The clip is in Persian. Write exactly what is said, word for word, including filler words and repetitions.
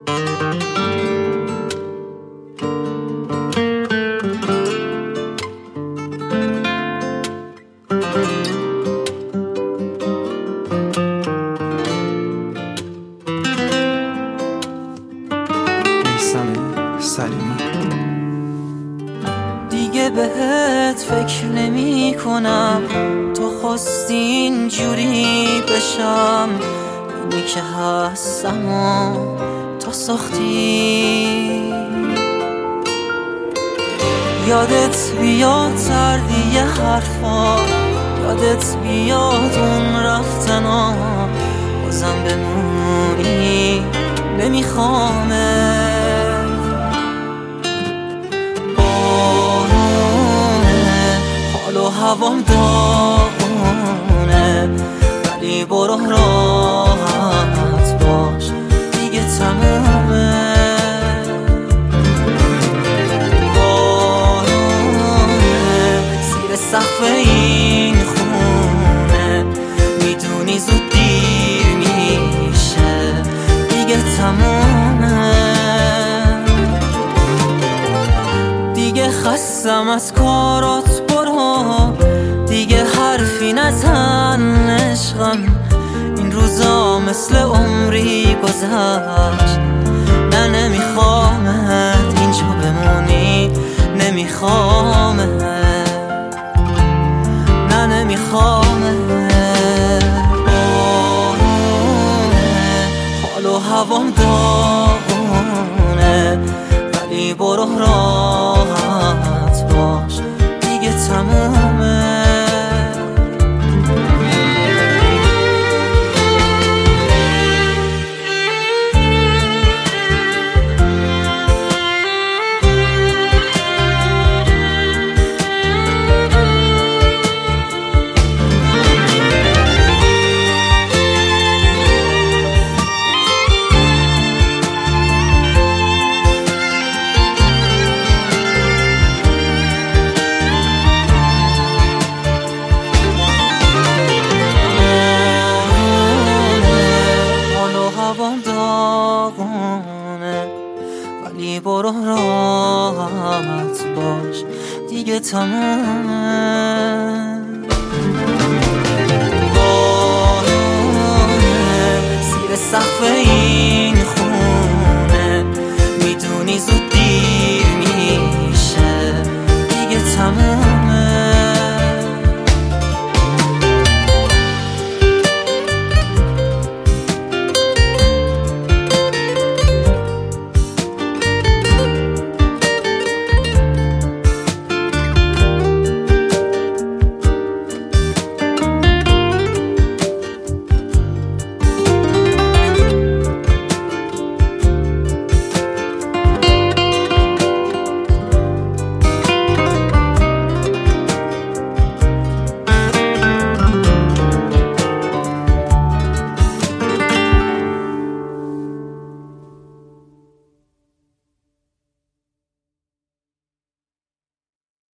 دیگه بهت فکر نمی کنم، تو خواستی اینجوری بشم. اینی که هستم و تو ساختی. یادت بیاد تردی حرفا، یادت بیاد اون رفتنا، بازم بمونی نمیخوامه. حال و هوام داغونه، ولی برو راحت باش دیگه تمومه. بارونه زیر سقف این خونه، میدونی زود دیر میشه دیگه تمومه. دیگه خستم از کارات، برو دیگه حرفی نزن عشقم. این روزا مثل عمری گذشت، نه نمیخوامت اینجا بمونی، نمیخوامت، نه نمیخوامت. حال و هوام داغونه، ولی برو راحت باش دیگه تمومه. داغونه ولی برو راحت باش دیگه تمومه. بارونه زیر سقف این